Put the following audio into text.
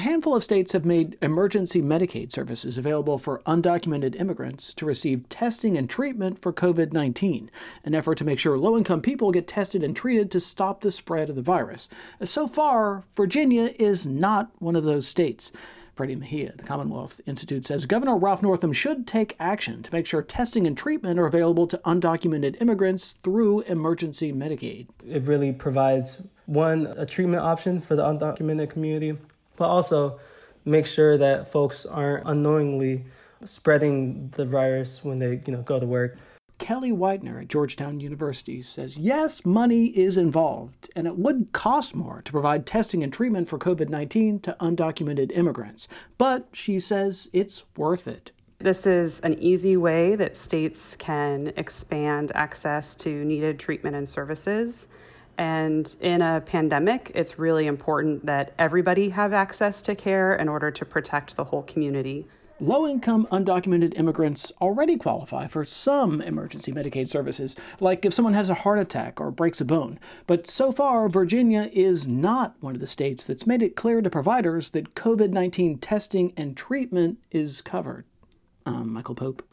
handful of states have made emergency Medicaid services available for undocumented immigrants to receive testing and treatment for COVID-19, an effort to make sure low-income people get tested and treated to stop the spread of the virus. So far, Virginia is not one of those states. Freddie Mejia, the Commonwealth Institute, says Governor Ralph Northam should take action to make sure testing and treatment are available to undocumented immigrants through emergency Medicaid. It really provides, one, a treatment option for the undocumented community, but also make sure that folks aren't unknowingly spreading the virus when they go to work. Kelly Whitener at Georgetown University says, yes, money is involved, and it would cost more to provide testing and treatment for COVID-19 to undocumented immigrants. But she says it's worth it. This is an easy way that states can expand access to needed treatment and services. And in a pandemic, it's really important that everybody have access to care in order to protect the whole community. Low-income undocumented immigrants already qualify for some emergency Medicaid services, like if someone has a heart attack or breaks a bone. But so far, Virginia is not one of the states that's made it clear to providers that COVID-19 testing and treatment is covered. Michael Pope.